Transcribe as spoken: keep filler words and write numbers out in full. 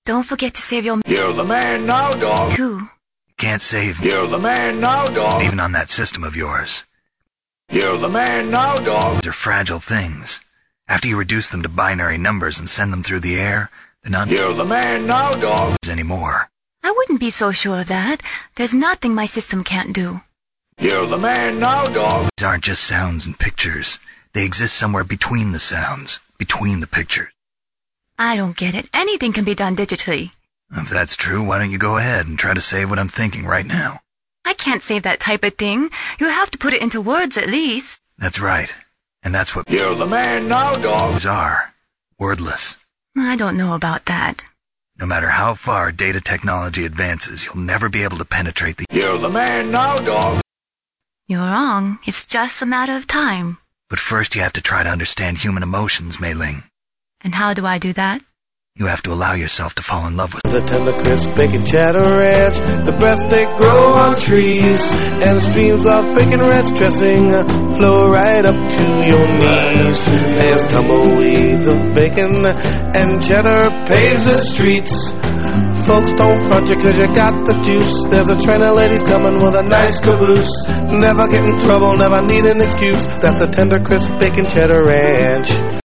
Don't forget to save your... You're the man now, dog. Two. Can't save... You're the man now, dog. Even on that system of yours. You're the man now, dog. These are fragile things. After you reduce them to binary numbers and send them through the air, they're not... You're the man now, dog. ...anymore. I wouldn't be so sure of that. There's nothing my system can't do. You're the man now, dog. These aren't just sounds and pictures. They exist somewhere between the sounds, between the pictures. I don't get it. Anything can be done digitally. If that's true, why don't you go ahead and try to save what I'm thinking right now? I can't save that type of thing. You have to put it into words at least. That's right. And that's what... You're the man now, dog. ...are. Wordless. I don't know about that. No matter how far data technology advances, you'll never be able to penetrate the... You're the man now, dog. You're wrong. It's just a matter of time. But first you have to try to understand human emotions, Mei Ling. And how do I do that? You have to allow yourself to fall in love with... The tender, crisp, bacon, cheddar ranch, the breasts that grow on trees, and streams of bacon ranch dressing flow right up to your knees. There's tumbleweeds of bacon, and cheddar paves the streets. Folks, don't front you cause you got the juice. There's a train of ladies coming with a nice caboose. Never get in trouble, never need an excuse. That's the tender, crisp, bacon, cheddar ranch.